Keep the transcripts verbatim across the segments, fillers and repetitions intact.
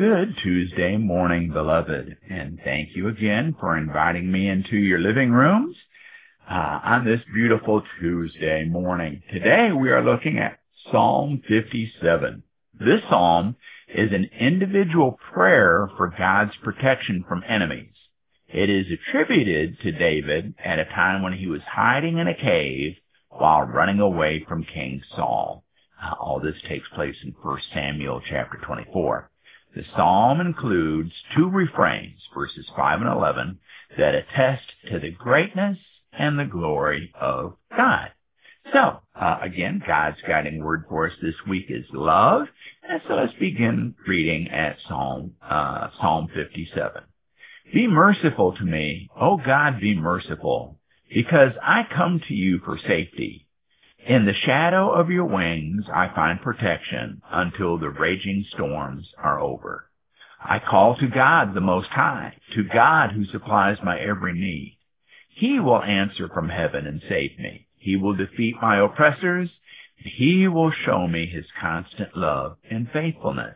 Good Tuesday morning, beloved, and thank you again for inviting me into your living rooms uh, on this beautiful Tuesday morning. Today we are looking at Psalm fifty-seven. This psalm is an individual prayer for God's protection from enemies. It is attributed to David at a time when he was hiding in a cave while running away from King Saul. Uh, all this takes place in First Samuel chapter twenty-four. The psalm includes two refrains, verses five and eleven, that attest to the greatness and the glory of God. So, uh, again, God's guiding word for us this week is love. And so let's begin reading at Psalm, uh, Psalm fifty-seven. Be merciful to me, O God, be merciful, because I come to you for safety. In the shadow of your wings I find protection until the raging storms are over. I call to God the Most High, to God who supplies my every need. He will answer from heaven and save me. He will defeat my oppressors. He will show me his constant love and faithfulness.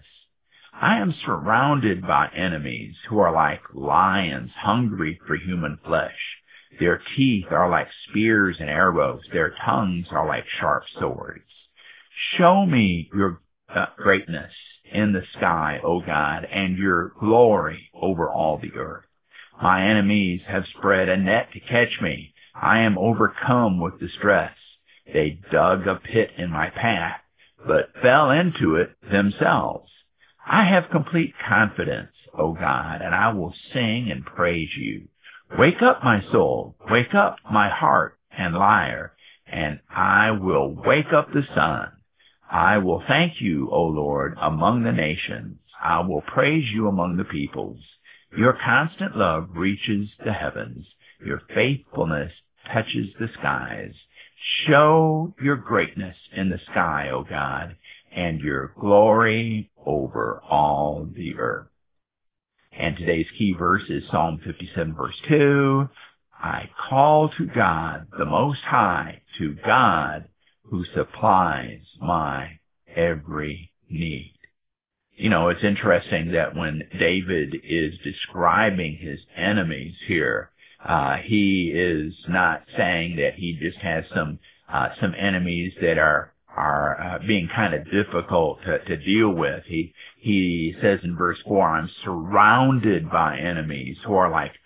I am surrounded by enemies who are like lions hungry for human flesh. Their teeth are like spears and arrows. Their tongues are like sharp swords. Show me your uh, greatness in the sky, O God, and your glory over all the earth. My enemies have spread a net to catch me. I am overcome with distress. They dug a pit in my path, but fell into it themselves. I have complete confidence, O God, and I will sing and praise you. Wake up, my soul, wake up, my heart and lyre, and I will wake up the sun. I will thank you, O Lord, among the nations. I will praise you among the peoples. Your constant love reaches the heavens. Your faithfulness touches the skies. Show your greatness in the sky, O God, and your glory over all the earth. And today's key verse is Psalm fifty-seven, verse two. I call to God, the Most High, to God who supplies my every need. You know, it's interesting that when David is describing his enemies here, uh, he is not saying that he just has some uh, some enemies that are are uh, being kind of difficult to, to deal with. He he says in verse four, I'm surrounded by enemies who are like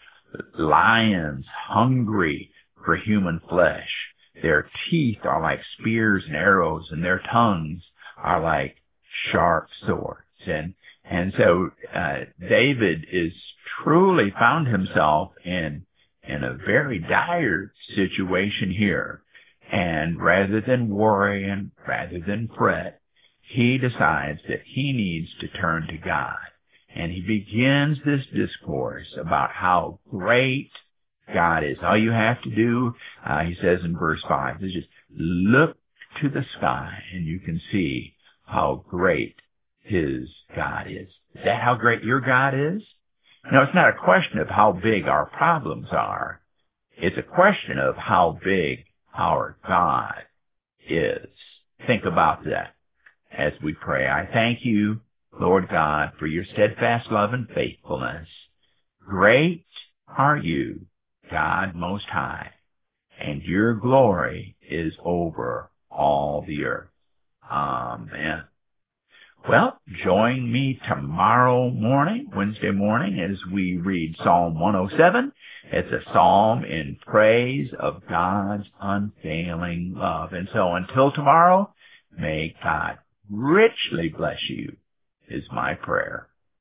lions hungry for human flesh. Their teeth are like spears and arrows, and their tongues are like sharp swords. And and so uh, David is truly found himself in in a very dire situation here. And rather than worry and rather than fret, he decides that he needs to turn to God. And he begins this discourse about how great God is. All you have to do, uh, he says in verse five, is just look to the sky and you can see how great his God is. Is that how great your God is? No, it's not a question of how big our problems are. It's a question of how big our God is. Think about that as we pray. I thank you, Lord God, for your steadfast love and faithfulness. Great are you, God Most High, and your glory is over all the earth. Amen. Well, join me tomorrow morning, Wednesday morning, as we read Psalm one oh seven. It's a psalm in praise of God's unfailing love. And so until tomorrow, may God richly bless you, is my prayer.